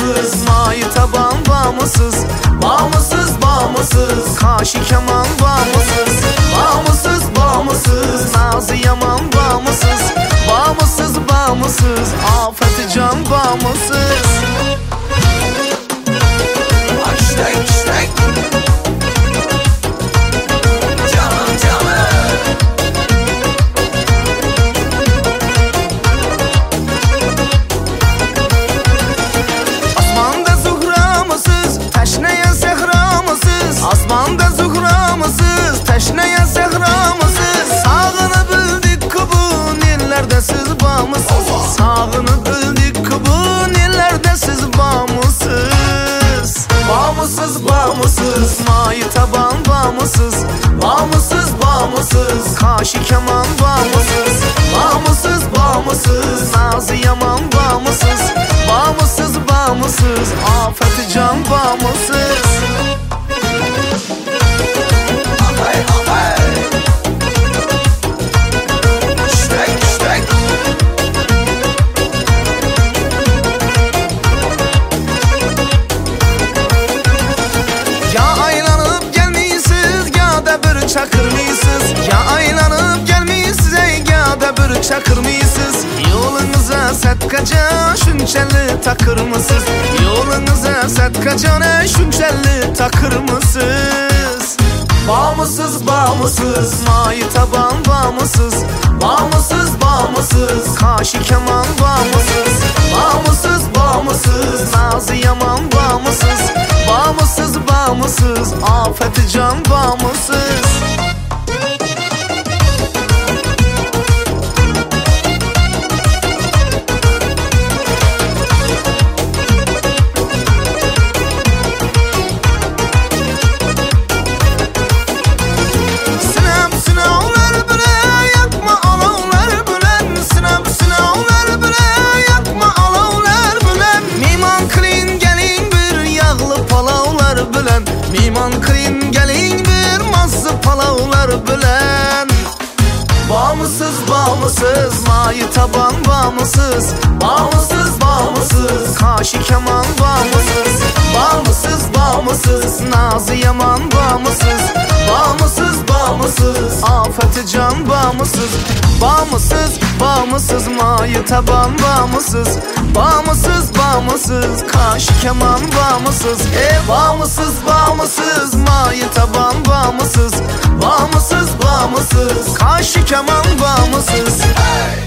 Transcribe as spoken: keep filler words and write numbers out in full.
bağımsız, mayı taban bağımsız, bağımsız bağımsız, kaşı keman bağımsız, bağımsız bağımsız, nazı yaman bağımsız, bağımsız bağımsız, afeti can bağımsız. Hashtag, hashtag. Canım canım. Asmanda zuhramısız, təşnəyə zəhramısız, asmanda zuhramısız, təşnəyə zəhramısız, sağını bildik ki bu nillərdə siz bağımsız, sağını bildik ki bu nillərdə siz bağımsız. Bağımsız bağımsız, mayı taban bağımsız, bağımsız bağımsız, kaşı keman bağımsız, bağımsız bağımsız, nazı yaman bağımsız, bağımsız bağımsız, afeti can bağımsız. Hey, hey. Hashtag, hashtag. Ya aylanıp gelmişsiz ya da bir çakırmışsız, ya aylanıp gelmişsiz ya da bir çakırmışsız, yolunuza satkaca şunçeli takırmışsız, yolunuza satkaca şunçeli takırmışsız. Bağımsız bağımsız, mayı taban bağımsız, bağımsız bağımsız, kaşı keman bağımsız, bağımsız bağımsız, nazı yaman bağımsız, bağımsız bağımsız, afeti can bağımsız. Miman krin gelin bir mazı palavlar bilen. Bağımsız bağımsız, mayı taban bağımsız, bağımsız bağımsız, kaşı keman bağımsız, bağımsız bağımsız, nazı yaman bağımsız, bağımsız bağımsız, afeti can bağımsız. Bağımsız bağımsız, mayı taban bağımsız, bağımsız bağımsız, kaşı keman bağımsız. E bağımsız bağımsız, mayı taban bağımsız, bağımsız bağımsız, kaşı keman bağımsız. Hey.